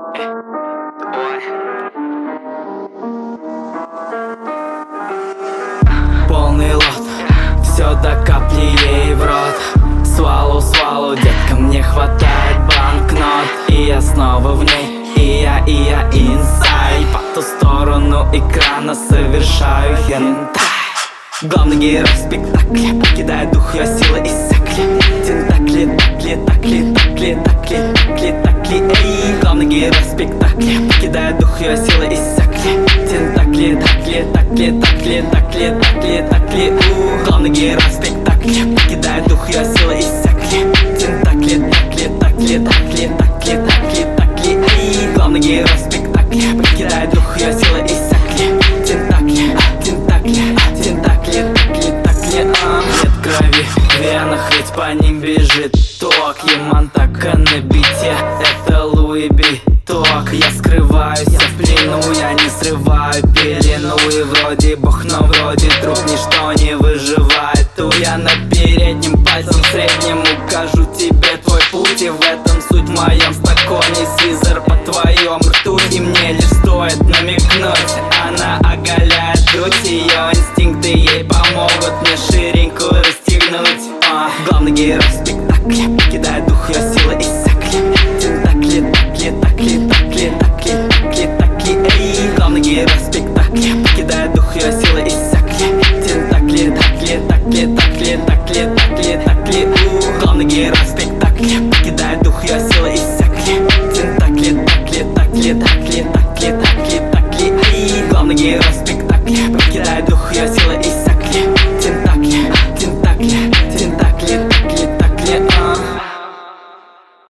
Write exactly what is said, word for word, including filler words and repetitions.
Полный лот, все до капли ей в рот. Свалу, свалу, детка, мне хватает банкнот. И я снова в ней, и я, и я инсайд. По ту сторону экрана совершаю хентай. Главный герой спектакля, покидая дух, ее силы иссякли. Тентакли, такли, такли, такли, такли, такли, такли, эй. Главный герой спектакля, покидая дух, ее силы иссякли. Тентакли, такли, такли, такли, такли, такли, такли, у. Главный герой спектакля, покидая дух, ее силы иссякли. Тентакли, такли, такли, такли, такли, такли, такли, эй. Главный герой спектакля, покидая дух, ее силы иссякли. Тентакли, тентакли, тентакли, такли, такли, а. Нет крови в венах, ведь по ним бежит ток. Яман так на бите, это Луи Биток. Я скрываюсь, я в плену, я не срываю пелену. И вроде бог, но вроде труп, ничто не выживает. Ту я на переднем пальцем среднем укажу тебе твой путь. И в этом суть в моем стаконе, сизер по твоем рту. И мне лишь стоит намекнуть, она оголяет грудь. Ее инстинкты ей помогут мне ширинку расстегнуть. а, Главный герой